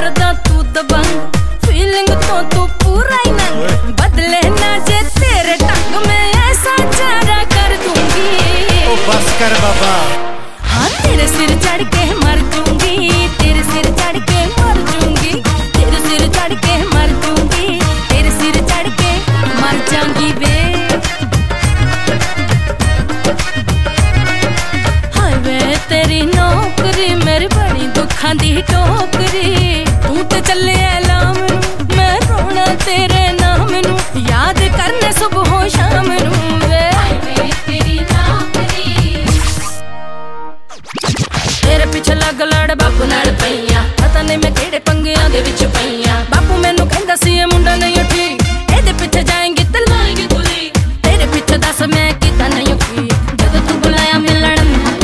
करदा तू दबंग, फीलिंग तो तू पूरा ही नंग, बदले ना जे तेरे टंग में ऐसा चारा कर दूंगी। ओ बस कर बाबा। हाँ तेरे सिर चढ़ के मर दूंगी, तेरे सिर चढ़ के मर दूंगी, तेरे सिर चढ़ के मर दूंगी, तेरे सिर चढ़ के मर जाऊंगी बे। हाय वे तेरी नौकरी मेरी बड़ी दुखां दी टोकरी, तू ते चले ऐलाम मैं रोना तेरे नाम नू, याद करने सुबह हो शाम नू वे। तेरी नौकरी तेरे पिछे लग लड़ बापू नाल पईया, पता नहीं मैं केड़े पंगियां दे विच पईया। बापू मैनू कहंदा सी ए मुंडा नहीं ठीक, एदे पिछे जाएंगे ते लाएंगे गोली, तेरे पिछे दस मैं कीता नहीं की, जद तू बुलाया मिलण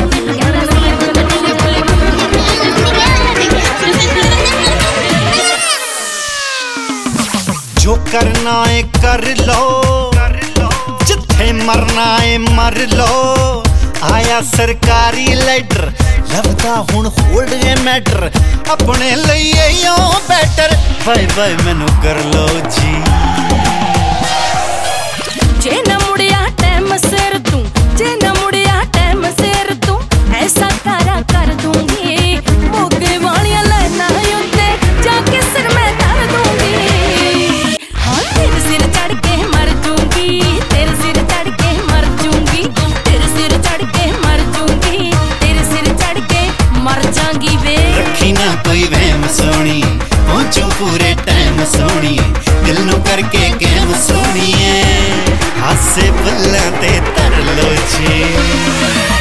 जो करना है कर लो, जिथे मरना है मर लो। आया सरकारी लेटर लभदा हुण होल्ड ए मैटर, अपने लिए यो बेटर बाय बाय मैनू कर लो जी। जे न मुड़िया टाइम सिर तू, जे न मुड़िया टाइम सिर तू, ऐसा तारा कर दूंगी, मोगे वालियां लाइना उत्ते जाके सिर में धर दूंगी। हाँ तेरे सिर चढ़ के मर दूंगी, तेरे सिर चढ़ के मर दूंगी, तेरे सिर चढ़ के मर दूंगी, तेरे सिर चढ़ के मर जाऊंगी वे। रखी ना कोई वहम सोनी, पहुंचो पूरे टाइम सोनी, दिल नू करके गेम सोनी है, हासे बुल्लां ते तर लो जी।